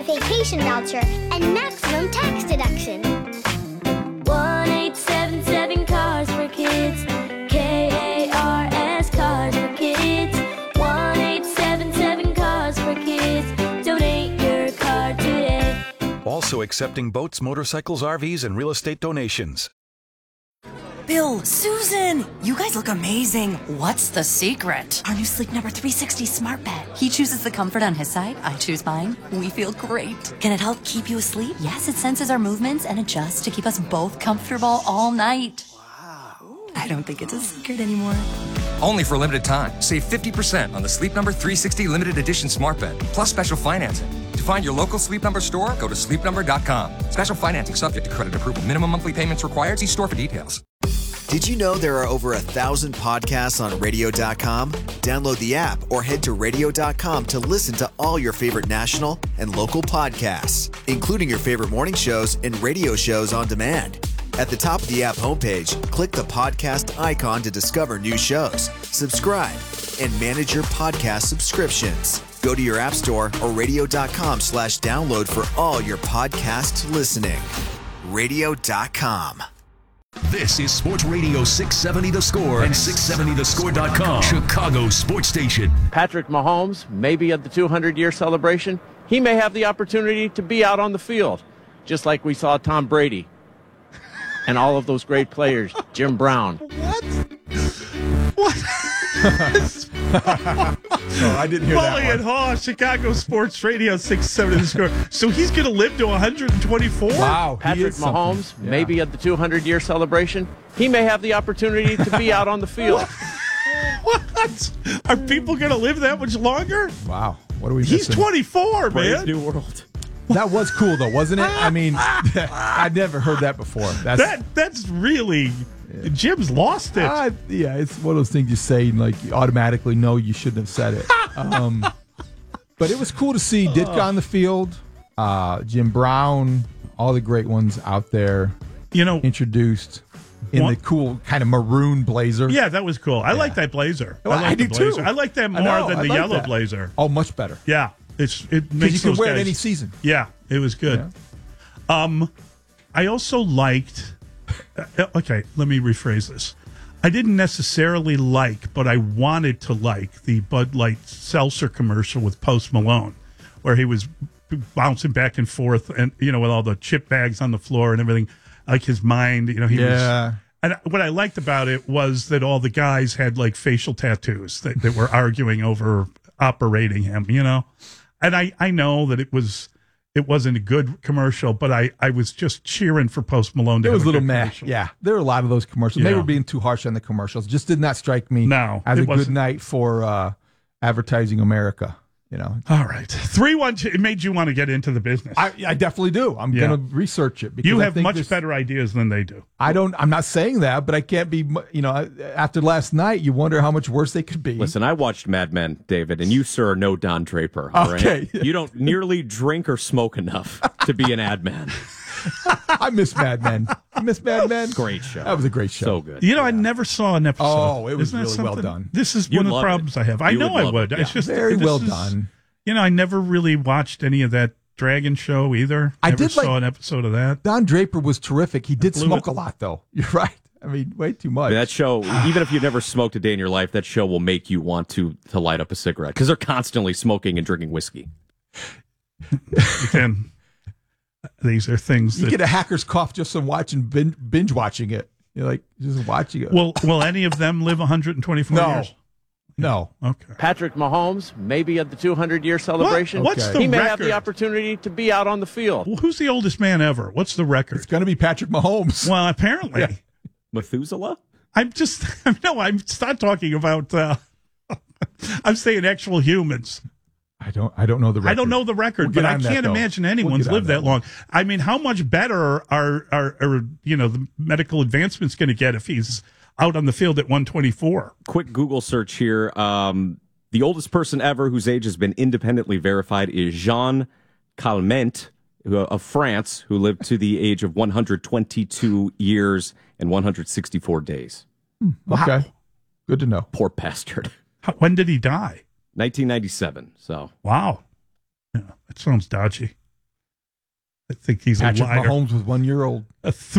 vacation voucher and maximum tax deduction. 1-877 Cars for Kids. KARS Cars for Kids. 1-877 Cars for Kids. Donate your car today. Also accepting boats, motorcycles, RVs, and real estate donations. Bill, Susan, you guys look amazing. What's the secret? Our new Sleep Number 360 smart bed. He chooses the comfort on his side. I choose mine. We feel great. Can it help keep you asleep? Yes, it senses our movements and adjusts to keep us both comfortable all night. Wow. I don't think it's a secret anymore. Only for a limited time. Save 50% on the Sleep Number 360 limited edition smart bed, plus special financing. To find your local Sleep Number store, go to sleepnumber.com. Special financing subject to credit approval. Minimum monthly payments required. See store for details. Did you know there are over 1,000 podcasts on radio.com? Download the app or head to radio.com to listen to all your favorite national and local podcasts, including your favorite morning shows and radio shows on demand. At the top of the app homepage, click the podcast icon to discover new shows, subscribe, and manage your podcast subscriptions. Go to your app store or radio.com/download for all your podcast listening. Radio.com. This is Sports Radio 670 The Score and 670thescore.com, Chicago sports station. Patrick Mahomes, maybe at the 200-year celebration, he may have the opportunity to be out on the field, just like we saw Tom Brady and all of those great players, Jim Brown. What? No, I didn't hear Paulie that and Haw, Chicago Sports Radio 670 The Score. So he's going to live to 124? Wow. Patrick Mahomes, maybe at the 200-year celebration, he may have the opportunity to be out on the field. What? Are people going to live that much longer? Wow. What are we He's missing? 24, Brave man. New World. That was cool, though, wasn't it? I mean, I'd never heard that before. That's really... Jim's lost it. Yeah, it's one of those things you say, and like you automatically know you shouldn't have said it. But it was cool to see Ditka on the field, Jim Brown, all the great ones out there. Introduced in the cool kind of maroon blazer. Yeah, that was cool. I like that blazer. Well, I do the blazer. too. I like that more than the yellow blazer. Oh, much better. Yeah, it makes because you can those wear guys, it any season. Yeah, it was good. Yeah. I also liked. Okay, let me rephrase this. I didn't necessarily like, but I wanted to like the Bud Light seltzer commercial with Post Malone, where he was bouncing back and forth, and with all the chip bags on the floor and everything. Like his mind, he was. And what I liked about it was that all the guys had like facial tattoos that were arguing over operating him. And I know that it wasn't a good commercial, but I was just cheering for Post Malone to It have was a little meh. commercial. Yeah, there were a lot of those commercials. Maybe we're being too harsh on the commercials. Just did not strike me as a good night for advertising America. All right. 3-1. It made you want to get into the business. I definitely do. I'm going to research it. Because you have much better ideas than they do. I'm not saying that, but I can't be, after last night, you wonder how much worse they could be. Listen, I watched Mad Men, David, and you, sir, are no Don Draper. All okay. Right? You don't nearly drink or smoke enough to be an ad man. I miss Mad Men. You miss Mad Men? Great show. That was a great show. So good. I never saw an episode. Oh, it was really well done. This is one of the problems I have. I know I would. Yeah, it's just very well done. I never really watched any of that Dragon show either. I never saw an episode of that. Don Draper was terrific. He did smoke a lot, though. You're right. I mean, way too much. That show, even if you've never smoked a day in your life, that show will make you want to light up a cigarette because they're constantly smoking and drinking whiskey. Again, these are things you get a hacker's cough just from watching binge watching it. You're like just watching it. Will any of them live 124 years? No. Okay. Patrick Mahomes, maybe at the 200-year celebration, What's the he may record? have the opportunity to be out on the field. Well, who's the oldest man ever? What's the record? It's going to be Patrick Mahomes. Well, apparently. Yeah. Methuselah? I'm not talking about, I'm saying actual humans. I don't know the record. I don't know the record, but I can't imagine anyone's lived that long. I mean, how much better are the medical advancements going to get if he's out on the field at 124? Quick Google search here. The oldest person ever whose age has been independently verified is Jean Calment of France, who lived to the age of 122 years and 164 days. Okay. Wow. Good to know. Poor bastard. When did he die? 1997. So wow, yeah, that sounds dodgy. I think he's Patrick a liar. Mahomes was 1 year old.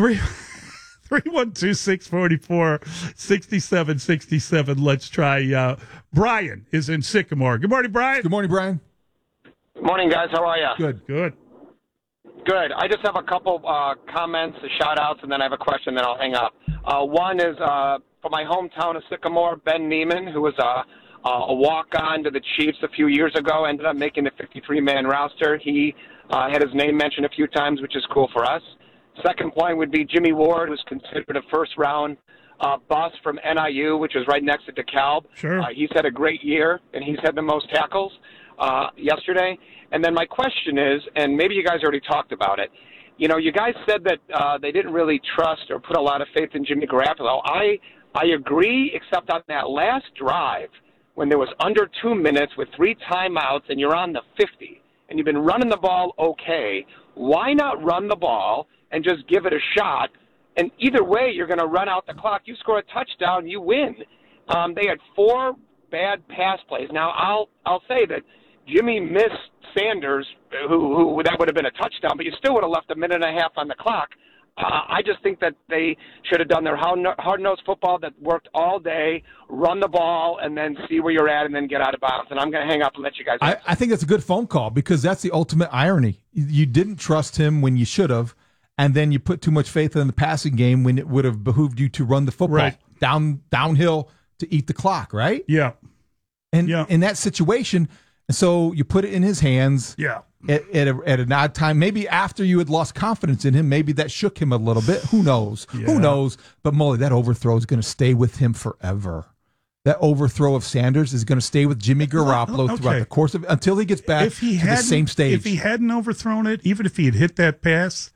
312-644-6767. Let's try. Brian is in Sycamore. Good morning, Brian. Good morning, Brian. Good morning, guys. How are you? Good. Good. Good. I just have a couple comments, shout-outs, and then I have a question, then I'll hang up. One is for my hometown of Sycamore, Ben Neiman, who was a walk-on to the Chiefs a few years ago, ended up making the 53-man roster. He had his name mentioned a few times, which is cool for us. Second point would be Jimmy Ward, who's considered a first-round bust from NIU, which is right next to DeKalb. Sure. He's had a great year, and he's had the most tackles yesterday. And then my question is, and maybe you guys already talked about it, you know, you guys said that they didn't really trust or put a lot of faith in Jimmy Garoppolo. I agree, except on that last drive when there was under 2 minutes with 3 timeouts and you're on the 50 and you've been running the ball okay, why not run the ball and just give it a shot? And either way, you're going to run out the clock. You score a touchdown, you win. They had 4 bad pass plays. Now, I'll say that Jimmy missed Sanders, who that would have been a touchdown, but you still would have left a minute and a half on the clock. I just think that they should have done their hard-nosed football that worked all day, run the ball, and then see where you're at, and then get out of bounds. And I'm going to hang up and let you guys answer. I think that's a good phone call because that's the ultimate irony. You didn't trust him when you should have, and then you put too much faith in the passing game when it would have behooved you to run the football downhill to eat the clock, right? Yeah. And in that situation, so you put it in his hands. Yeah. At an odd time, maybe after you had lost confidence in him, maybe that shook him a little bit. Who knows? Yeah. Who knows? But Mully, that overthrow is going to stay with him forever. That overthrow of Sanders is going to stay with Jimmy Garoppolo throughout the course of until he gets back to the same stage. If he hadn't overthrown it, even if he had hit that pass,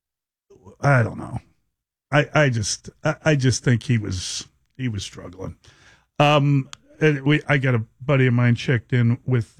I don't know. I just think he was struggling. I got a buddy of mine checked in with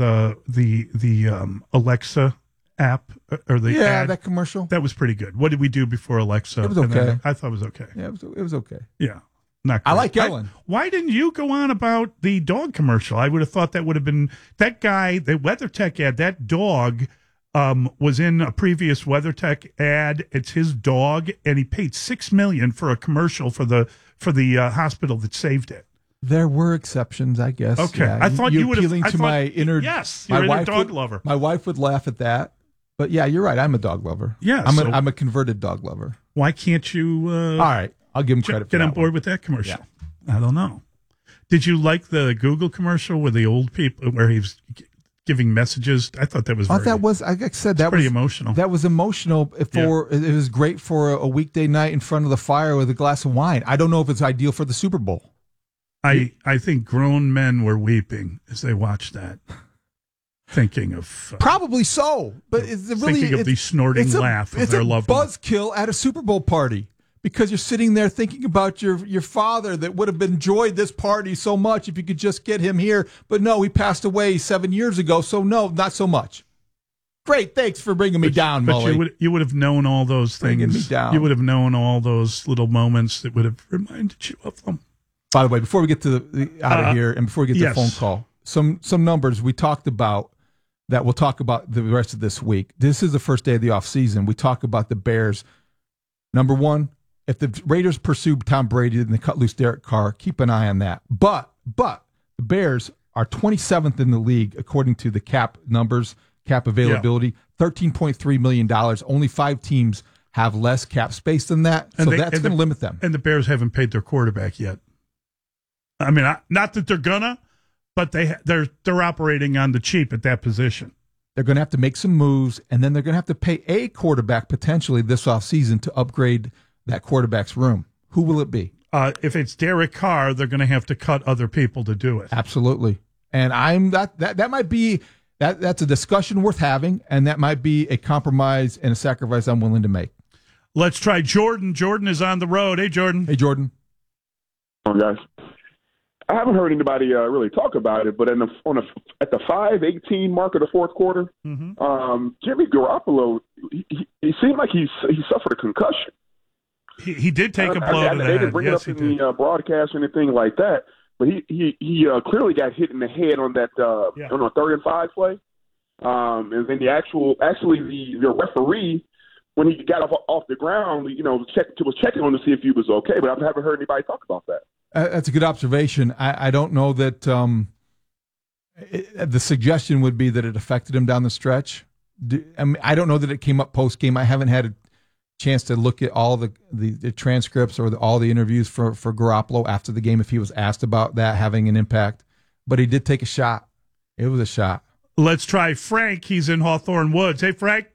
the Alexa app or the ad. That commercial that was pretty good. What did we do before Alexa? It was okay. I thought it was okay. Yeah, it was okay. Yeah, not great. I like Ellen. Why didn't you go on about the dog commercial? I would have thought that would have been that guy, the WeatherTech ad. That dog was in a previous WeatherTech ad. It's his dog, and he paid $6 million for a commercial for the hospital that saved it. There were exceptions, I guess. Okay, yeah. I thought you would have. Appealing to my inner. Yes, you're a dog lover. My wife would laugh at that, but yeah, you're right. I'm a dog lover. Yeah, I'm a converted dog lover. Why can't you? All right, I'll give him credit. Get on board with that commercial. Yeah. I don't know. Did you like the Google commercial with the old people where he was giving messages? I thought that was. Like I said, that was pretty emotional. That was emotional. It was great for a weekday night in front of the fire with a glass of wine. I don't know if it's ideal for the Super Bowl. I think grown men were weeping as they watched that, thinking of probably so. But it's really thinking of the snorting laugh of their loved one. It's a buzzkill at a Super Bowl party because you're sitting there thinking about your father that would have enjoyed this party so much if you could just get him here. But no, he passed away 7 years ago, so no, not so much. Great, thanks for bringing me down, Mully. But you would have known all those things. Bringing me down. You would have known all those little moments that would have reminded you of them. By the way, before we get to out of here and before we get to the phone call, some numbers we talked about that we'll talk about the rest of this week. This is the first day of the offseason. We talk about the Bears. Number one, if the Raiders pursue Tom Brady and they cut loose Derek Carr, keep an eye on that. But the Bears are 27th in the league according to the cap numbers, cap availability, $13.3 million. Only 5 teams have less cap space than that, so that's going to limit them. And the Bears haven't paid their quarterback yet. I mean, not that they're gonna, but they're operating on the cheap at that position. They're going to have to make some moves, and then they're going to have to pay a quarterback potentially this offseason to upgrade that quarterback's room. Who will it be? If it's Derek Carr, they're going to have to cut other people to do it. Absolutely. And that might be that's a discussion worth having, and that might be a compromise and a sacrifice I'm willing to make. Let's try Jordan. Jordan is on the road. Hey, Jordan. Hey, Jordan. Oh, guys. I haven't heard anybody really talk about it, but at the 5:18 mark of the fourth quarter, Jimmy Garoppolo, he seemed like he suffered a concussion. He did take a blow to the head. They didn't bring it up in the broadcast or anything like that, but he clearly got hit in the head on that on a 3rd and 5 play, and then the referee when he got off the ground, was checking on to see if he was okay. But I haven't heard anybody talk about that. That's a good observation. I don't know that the suggestion would be that it affected him down the stretch. I don't know that it came up post game. I haven't had a chance to look at all the transcripts or all the interviews for Garoppolo after the game if he was asked about that having an impact. But he did take a shot. It was a shot. Let's try Frank. He's in Hawthorne Woods. Hey, Frank.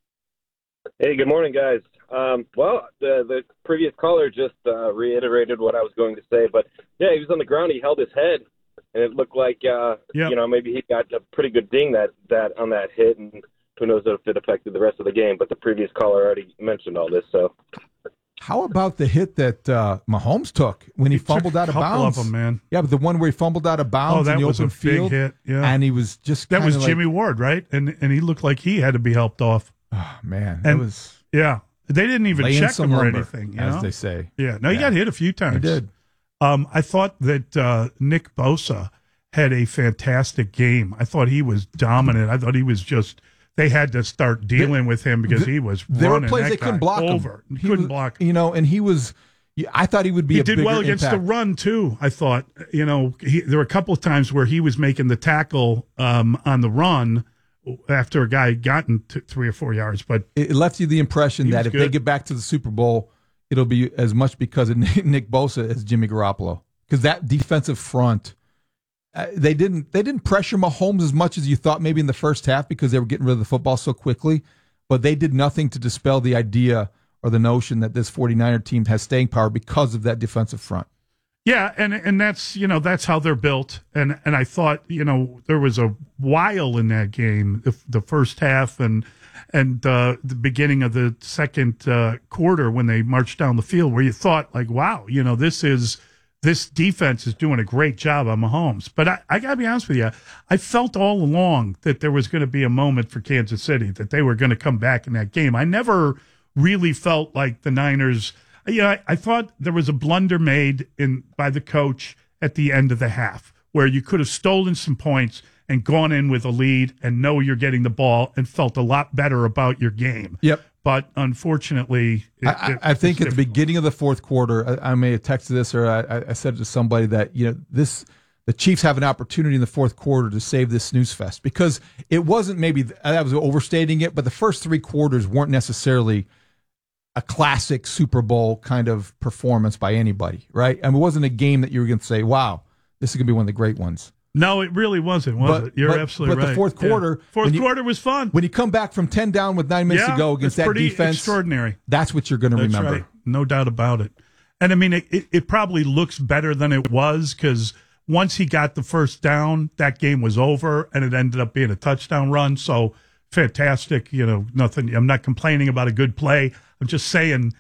Hey, good morning, guys. Well, the previous caller just reiterated what I was going to say, but yeah, he was on the ground. He held his head, and it looked like maybe he got a pretty good ding that on that hit, and who knows if it affected the rest of the game. But the previous caller already mentioned all this. So, how about the hit that Mahomes took when he fumbled out of bounds? A couple of them, man. Yeah, but the one where he fumbled out of bounds in the open field, big hit. Yeah, and he was just that was Jimmy Ward, right? And he looked like he had to be helped off. Oh man, and it was. Yeah, they didn't even check him or anything, as they say. Yeah, no, he got hit a few times. He did. I thought that Nick Bosa had a fantastic game. I thought he was dominant. I thought he was just. They had to start dealing with him because he was running. There were plays they couldn't block over. him. He couldn't block him. And he was. I thought he would be. He a did bigger well against impact. the run too. I thought. There were a couple of times where he was making the tackle on the run. After a guy had gotten to 3 or 4 yards, but it left you the impression that if they get back to the Super Bowl, it'll be as much because of Nick Bosa as Jimmy Garoppolo. Because that defensive front, they didn't pressure Mahomes as much as you thought maybe in the first half because they were getting rid of the football so quickly. But they did nothing to dispel the idea or the notion that this 49er team has staying power because of that defensive front. Yeah, and that's how they're built. And I thought, there was a while in that game, the first half and the beginning of the second quarter when they marched down the field where you thought like, wow, this defense is doing a great job on Mahomes. But I got to be honest with you, I felt all along that there was going to be a moment for Kansas City, that they were going to come back in that game. I never really felt like the Niners – I thought there was a blunder made by the coach at the end of the half where you could have stolen some points and gone in with a lead and know you're getting the ball and felt a lot better about your game. Yep. But unfortunately, I think at the beginning of the fourth quarter, I may have texted this or I said to somebody that the Chiefs have an opportunity in the fourth quarter to save this snooze fest because it wasn't maybe I was overstating it, but the first 3 quarters weren't necessarily a classic Super Bowl kind of performance by anybody, right? I mean, it wasn't a game that you were going to say, wow, this is going to be one of the great ones. No, it really wasn't, was it? You're absolutely right. But the fourth quarter... Yeah. Fourth quarter was fun. When you come back from 10 down with 9 minutes to go against that defense... extraordinary. That's what you're going to remember. Right. No doubt about it. And, I mean, it probably looks better than it was because once he got the first down, that game was over, and it ended up being a touchdown run. So, fantastic. Nothing. I'm not complaining about a good play. I'm just saying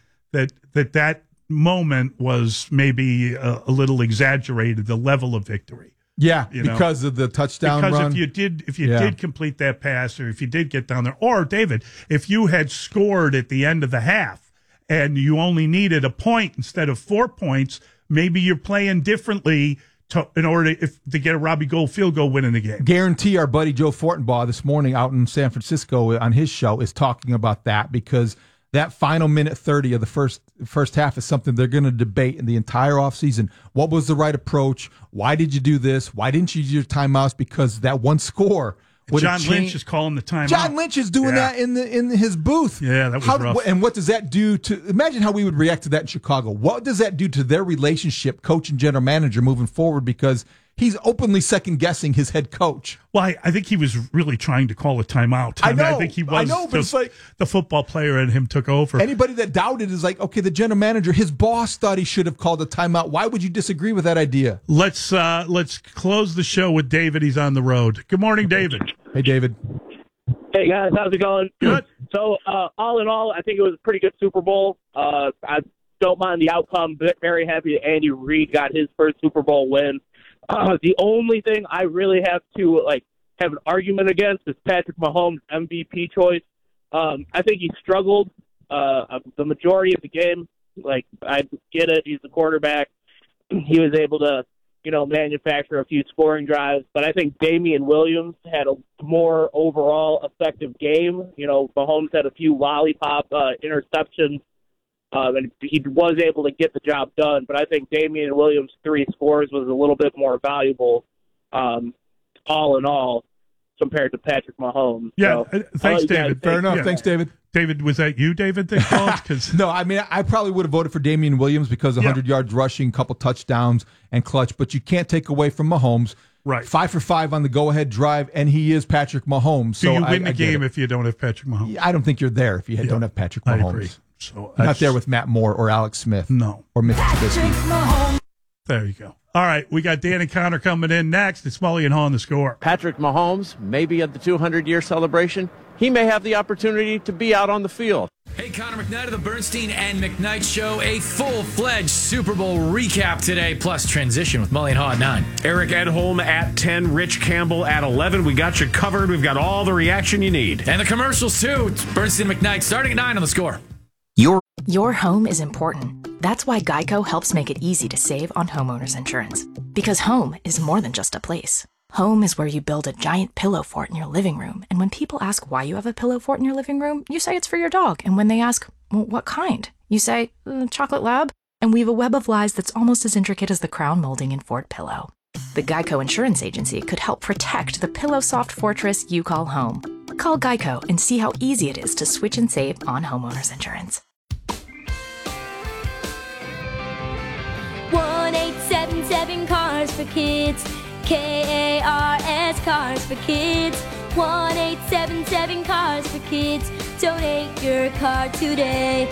that moment was maybe a little exaggerated, the level of victory. Yeah, because of the touchdown run. Because if you did complete that pass, or if you did get down there, or David, if you had scored at the end of the half and you only needed a point instead of 4 points, maybe you're playing differently in order to get a Robbie Gould field goal win in the game. Guarantee our buddy Joe Fortenbaugh this morning out in San Francisco on his show is talking about that because that final minute 30 of the first half is something they're going to debate in the entire offseason. What was the right approach? Why did you do this? Why didn't you use your timeouts? Because that one score would have changed. John Lynch is calling the timeout. John Lynch is doing that in his booth. Yeah, that was rough. And what does that do to – imagine how we would react to that in Chicago. What does that do to their relationship, coach and general manager, moving forward? Because – he's openly second-guessing his head coach. Well, I think he was really trying to call a timeout. I know. I think he was. I know, but it's like the football player and him took over. Anybody that doubted is like, okay, the general manager, his boss thought he should have called a timeout. Why would you disagree with that idea? Let's close the show with David. He's on the road. Good morning, David. Hey, David. Hey, guys. How's it going? Good. So, all in all, I think it was a pretty good Super Bowl. I don't mind the outcome. Very happy that Andy Reid got his first Super Bowl win. The only thing I really have to have an argument against is Patrick Mahomes' MVP choice. I think he struggled the majority of the game. I get it; he's the quarterback. He was able to manufacture a few scoring drives. But I think Damian Williams had a more overall effective game. Mahomes had a few lollipop interceptions, and he was able to get the job done. But I think Damian Williams' 3 scores was a little bit more valuable, all in all, compared to Patrick Mahomes. Yeah, so, thanks, David. Fair enough. Thanks, David. David, was that you, David, that called? No, I mean, I probably would have voted for Damian Williams because 100 yards rushing, couple touchdowns, and clutch. But you can't take away from Mahomes. Right. 5 for 5 on the go-ahead drive, and he is Patrick Mahomes. So you win the game if you don't have Patrick Mahomes? I don't think you're there if you don't have Patrick Mahomes. I agree. So you're not there with Matt Moore or Alex Smith. No. Or Mitch Trubisky. There you go. All right, we got Dan and Connor coming in next. It's Mully and Haw on The Score. Patrick Mahomes, maybe at the 200-year celebration, he may have the opportunity to be out on the field. Hey, Connor McKnight of the Bernstein and McKnight Show. A full-fledged Super Bowl recap today, plus transition with Mully and Haw at 9. Eric Edholm at 10, Rich Campbell at 11. We got you covered. We've got all the reaction you need. And the commercials, too. It's Bernstein and McKnight starting at 9 on The Score. Your home is important. That's why Geico helps make it easy to save on homeowners insurance. Because home is more than just a place. Home is where you build a giant pillow fort in your living room. And when people ask why you have a pillow fort in your living room, you say it's for your dog. And when they ask, well, what kind? You say, chocolate lab. And weave a web of lies that's almost as intricate as the crown molding in Fort Pillow. The Geico Insurance Agency could help protect the pillow-soft fortress you call home. Call Geico and see how easy it is to switch and save on homeowners insurance. 1-877 Cars for Kids. KARS Cars for Kids. 1-877 Cars for Kids. Donate your car today.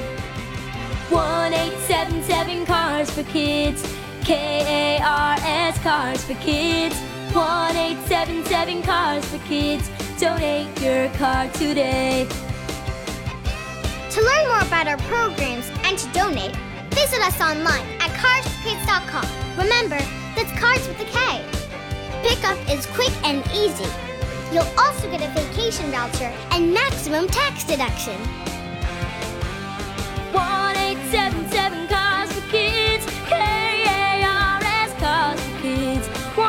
1-877 Cars for Kids. KARS Cars for Kids. 1-877 Cars for Kids. Donate your car today. To learn more about our programs and to donate, visit us online at carsforkids.com. Remember, that's Cars with a K. Pickup is quick and easy. You'll also get a vacation voucher and maximum tax deduction. 1-877 Cars for Kids. KARS Cars for Kids.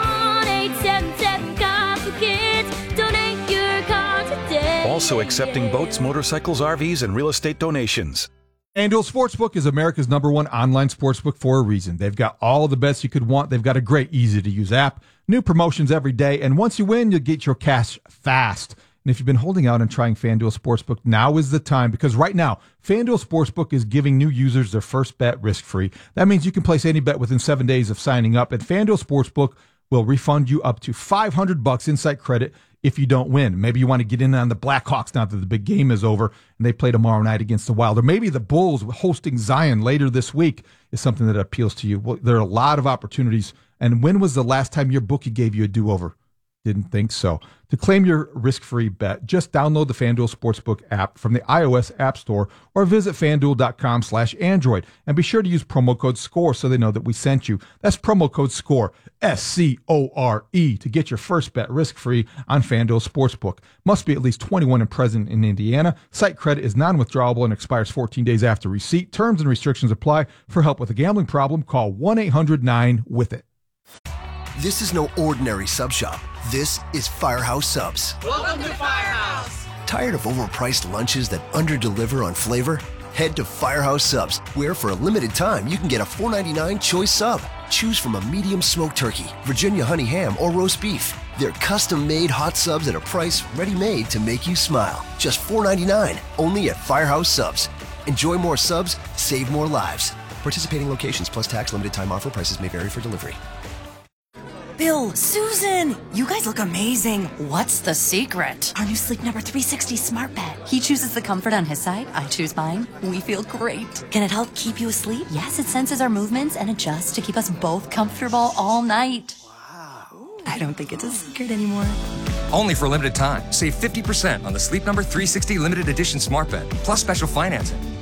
1-877 Cars for Kids. Donate your car today. Also accepting boats, motorcycles, RVs, and real estate donations. FanDuel Sportsbook is America's #1 online sportsbook for a reason. They've got all the bets you could want. They've got a great, easy-to-use app, new promotions every day, and once you win, you'll get your cash fast. And if you've been holding out and trying FanDuel Sportsbook, now is the time, because right now, FanDuel Sportsbook is giving new users their first bet risk-free. That means you can place any bet within 7 days of signing up, and FanDuel Sportsbook will refund you up to $500 in site credit if you don't win. Maybe you want to get in on the Blackhawks now that the big game is over and they play tomorrow night against the Wild. Or maybe the Bulls hosting Zion later this week is something that appeals to you. Well, there are a lot of opportunities. And when was the last time your bookie gave you a do-over? Didn't think so. To claim your risk-free bet, just download the FanDuel Sportsbook app from the iOS App Store or visit FanDuel.com/Android. And be sure to use promo code SCORE so they know that we sent you. That's promo code SCORE, SCORE, to get your first bet risk-free on FanDuel Sportsbook. Must be at least 21 and present in Indiana. Site credit is non-withdrawable and expires 14 days after receipt. Terms and restrictions apply. For help with a gambling problem, call 1-800-9-WITH-IT. This is no ordinary sub shop. This is Firehouse Subs. Welcome to Firehouse. Tired of overpriced lunches that underdeliver on flavor? Head to Firehouse Subs, where for a limited time you can get a $4.99 choice sub. Choose from a medium smoked turkey, Virginia honey ham, or roast beef. They're custom-made hot subs at a price ready-made to make you smile. Just $4.99, only at Firehouse Subs. Enjoy more subs, save more lives. Participating locations plus tax, limited time offer. Prices may vary for delivery. Bill, Susan, you guys look amazing. What's the secret? Our new Sleep Number 360 smart bed. He chooses the comfort on his side, I choose mine. We feel great. Can it help keep you asleep? Yes, it senses our movements and adjusts to keep us both comfortable all night. Wow. I don't think it's a secret anymore. Only for a limited time. Save 50% on the Sleep Number 360 limited edition smart bed, plus special financing.